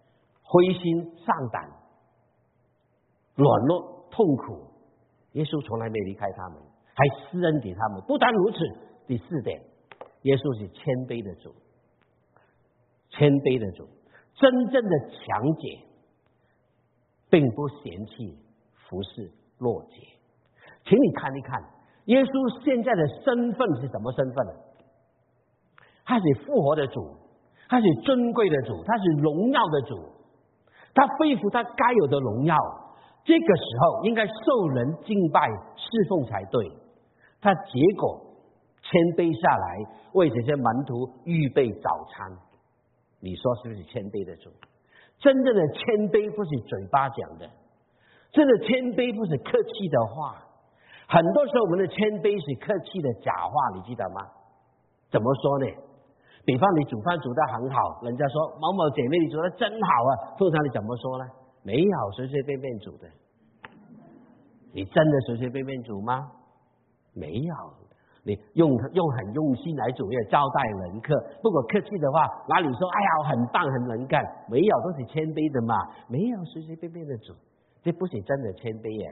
灰心丧胆、软弱痛苦，耶稣从来没离开他们，还施恩给他们。不单如此，第4点，耶稣是谦卑的主，谦卑的主，真正的强姐并不嫌弃服侍弱姐。请你看一看，耶稣现在的身份是什么身份呢？他是复活的主，他是尊贵的主，他是荣耀的主，他恢复他该有的荣耀。这个时候应该受人敬拜侍奉才对，他结果谦卑下来，为这些门徒预备早餐。你说是不是谦卑的主？真正的谦卑不是嘴巴讲的，真的谦卑不是客气的话。很多时候我们的谦卑是客气的假话，你记得吗？怎么说呢？比方你煮饭煮得很好，人家说某某姐妹你煮得真好啊，通常你怎么说呢？没有，随随便便煮的。你真的随随便便煮吗？没有，你用很用心来煮，也招待人客。如果客气的话，哪里说哎呀我很棒很能干？没有，都是谦卑的嘛。没有随随便便的煮，这不是真的谦卑耶，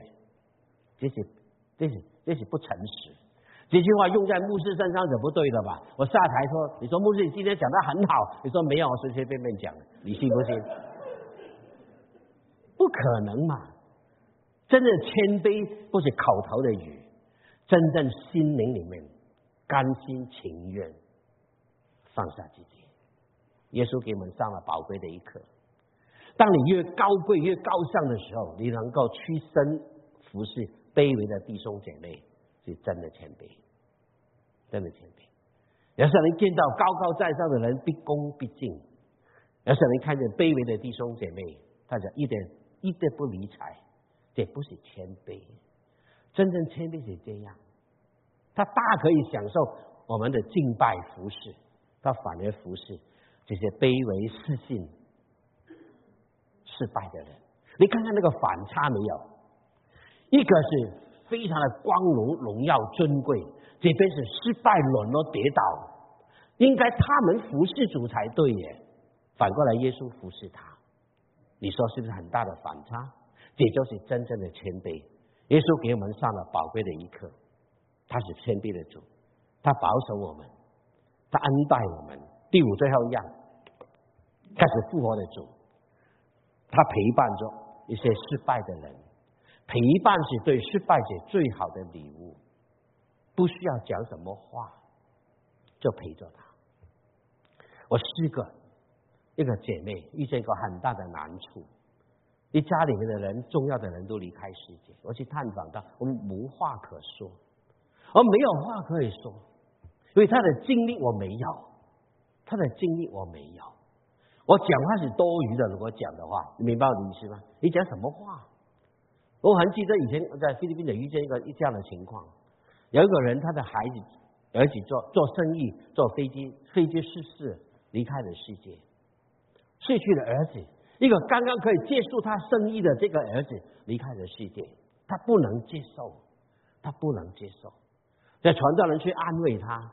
这是不诚实。这句话用在牧师身上是不对的吧？我下台说，你说牧师你今天讲得很好，你说没有，我随随便便讲，你信不信？不可能嘛！真的谦卑不是口头的语，真正心灵里面甘心情愿放下自己。耶稣给我们上了宝贵的一课。当你越高贵越高尚的时候，你能够屈身服侍卑微的弟兄姐妹，是真的谦卑，真的谦卑。有时候你见到高高在上的人毕恭毕敬，有时候你看见卑微的弟兄姐妹，大家一点不理睬，这不是谦卑。真正谦卑是这样，他大可以享受我们的敬拜服侍，他反而服侍这些卑微失信失败的人。你看看那个反差没有？一个是非常的光荣荣耀尊贵，这边是失败软弱跌倒，应该他们服侍主才对耶，反过来耶稣服侍他，你说是不是很大的反差？这就是真正的谦卑。耶稣给我们上了宝贵的一课，他是谦卑的主，他保守我们，他恩待我们。第5最后一样，他是复活的主，他陪伴着一些失败的人，陪伴是对失败者最好的礼物，不需要讲什么话，就陪着他。我试过一个姐妹遇见一个很大的难处，一家里面的人重要的人都离开世界，我去探访他，我们无话可说，我没有话可以说，因为他的经历我没有，他的经历我没有，我讲话是多余的。如果讲的话，你明白我的意思吗？你讲什么话？我很记得以前在菲律宾也遇见一这样的情况，有一个人他的儿子做生意，坐飞机失事离开了世界，失去了儿子，一个刚刚可以接受他生意的这个儿子离开了世界，他不能接受，在传道人去安慰他，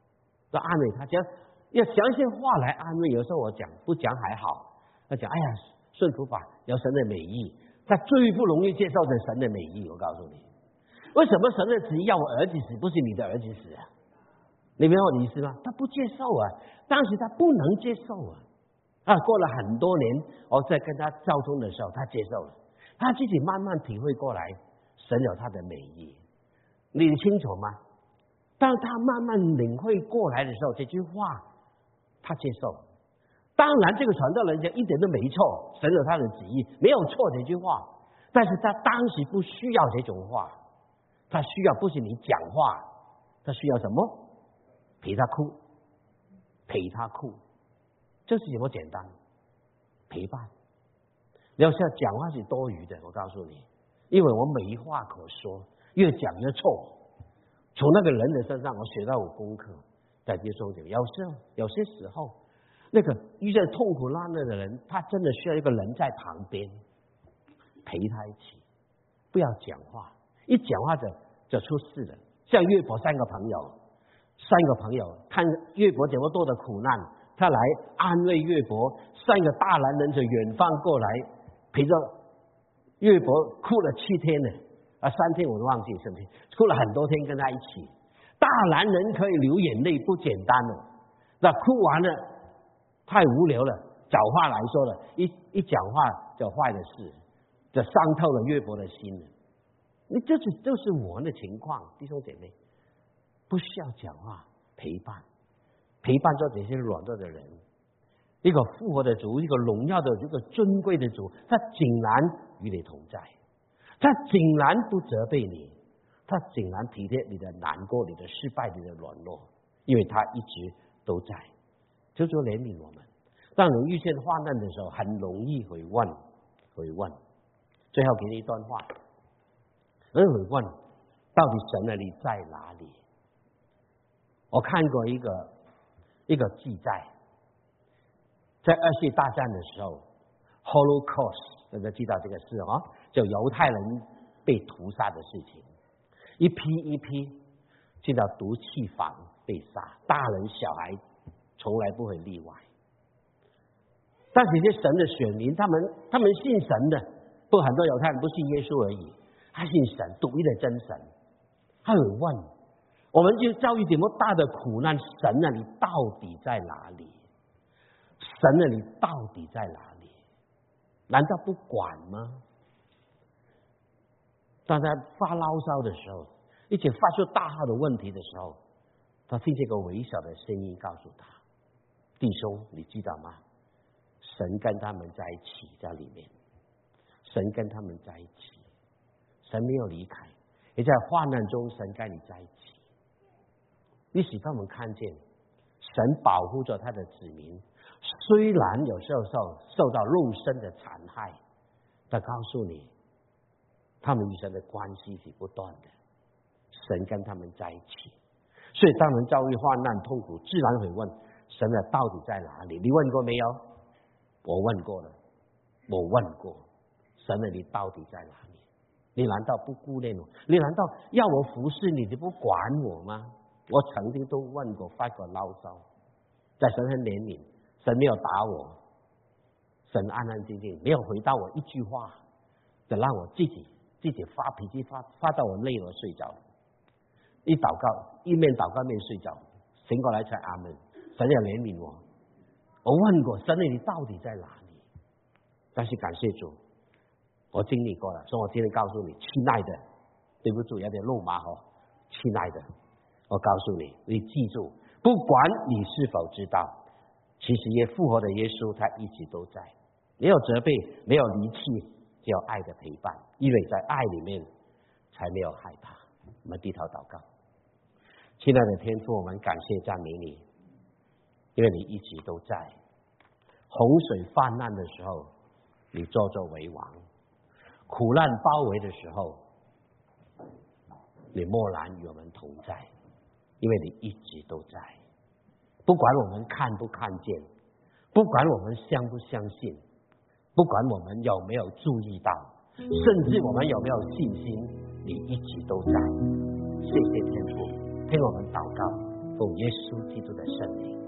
要讲一些话来安慰。有时候我讲不讲还好，他讲哎呀顺服吧，有神的美意，他最不容易接受的神的美意。我告诉你，为什么神的旨意要我儿子死，不是你的儿子死啊？你明白我的意思吗？他不接受啊，当时他不能接受啊。过了很多年，我在跟他交通的时候，他接受了，他自己慢慢体会过来，神有他的美意，你清楚吗？当他慢慢领会过来的时候，这句话他接受。当然这个传道人讲一点都没错，神有他的旨意，没有错这句话，但是他当时不需要这种话，他需要不是你讲话，他需要什么？陪他哭，就是这么简单，陪伴。要是要讲话是多余的，我告诉你，因为我没话可说，越讲越错。从那个人的身上我学到我功课，在接受这个。有些时候那个遇见痛苦难难的人，他真的需要一个人在旁边陪他一起，不要讲话，一讲话就出事了。像约伯三个朋友看约伯这么多的苦难， 他来安慰约伯，像一个大男人从远方过来，陪着约伯哭了7天呢，3天我都忘记是不是？哭了很多天跟他一起。大男人可以流眼泪不简单了，那哭完了太无聊了，找话来说了，一讲话就坏的事，就伤透了约伯的心了。你就是我们的情况，弟兄姐妹，不需要讲话，陪伴着这些软弱的人。一个复活的主，一个荣耀的，一个尊贵的主，他竟然与你同在，他竟然不责备你，他竟然体贴你的难过、你的失败、你的软弱，因为他一直都在。求主怜悯我们，当你遇见患难的时候，很容易会问。最后给你一段话，会问：到底神的你在哪里？我看过一个记载，在2次大战的时候 ，Holocaust， 大家知道这个事啊，就犹太人被屠杀的事情，一批一批进到毒气房被杀，大人小孩从来不会例外。但是这些神的选民，他们信神的，不过很多犹太人不信耶稣而已，他信神，独一的真神。他会问：我们就遭遇这么大的苦难，神啊，你到底在哪里？神啊，你到底在哪里？难道不管吗？当他发牢骚的时候，一起发出大号的问题的时候，他听见一个微小的声音告诉他：弟兄，你知道吗？神跟他们在一起，在里面，神跟他们在一起，神没有离开，也在患难中，神跟你在一起。你使他们看见神保护着他的子民，虽然有时候受到肉身的残害，但告诉你，他们与神的关系是不断的，神跟他们在一起。所以当人遭遇患难痛苦，自然会问：神啊，到底在哪里？你问过没有？我问过了，我问过，神啊，你到底在哪里？你难道不顾念我？你难道要我服侍你，你不管我吗？我曾经都问过，发过牢骚，在神很怜悯，神没有打我，神安安静静，没有回答我一句话，就让我自己发脾气，发到我累了睡着，一祷告一面祷告一面睡着，醒过来才阿门。神也怜悯我。我问过神，你到底在哪里？但是感谢主，我经历过了，所以我今天告诉你，亲爱的，对不住，有点肉麻哦，亲爱的，我告诉你，你记住，不管你是否知道，其实也复活的耶稣，他一直都在，没有责备，没有离弃，只有爱的陪伴，因为在爱里面才没有害怕。我们低头祷告。亲爱的天父，我们感谢赞美你，因为你一直都在。洪水泛滥的时候，你坐着为王；苦难包围的时候，你默然与我们同在，因为你一直都在。不管我们看不看见，不管我们相不相信，不管我们有没有注意到，甚至我们有没有信心，你一直都在。谢谢天父，听我们祷告，奉耶稣基督的圣名。